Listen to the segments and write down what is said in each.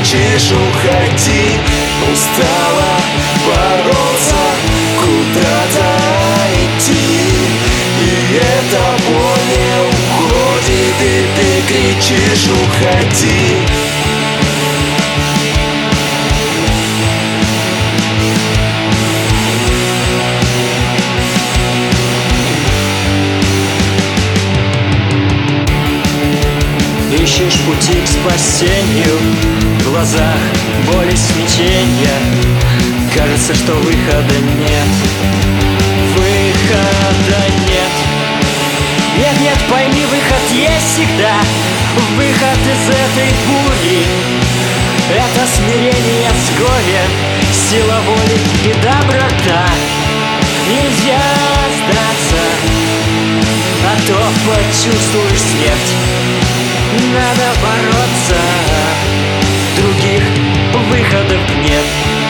кричишь уходи. Устала бороться, куда-то идти, и эта боль не уходит, и ты кричишь уходи. Ищешь пути к спасению, в глазах боли смятения. Кажется, что выхода нет, выхода нет. Нет, нет, пойми, выход есть всегда, выход из этой бури. Это смирение с горем, сила воли и доброта. Нельзя сдаться, а то почувствуешь смерть. Надо бороться, других выходов нет.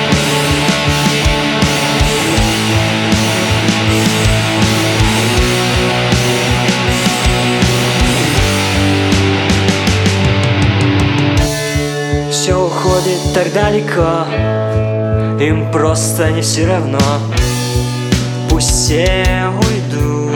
Все уходит так далеко, им просто не все равно. Пусть все уйдут,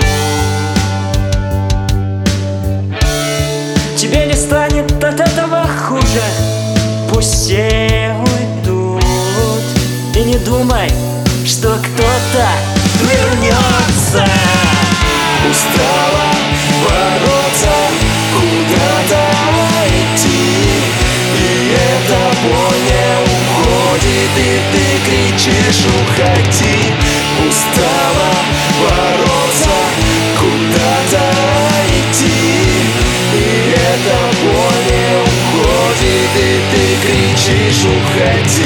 тебе не станет от этого хуже. Пусть все уйдут, и не думай, что кто-то вернется. Устала бороться, куда-то идти, и эта боль не уходит, и ты кричишь уходи. Устала бороться, куда-то идти, и эта боль не уходит, и ты кричишь уходи.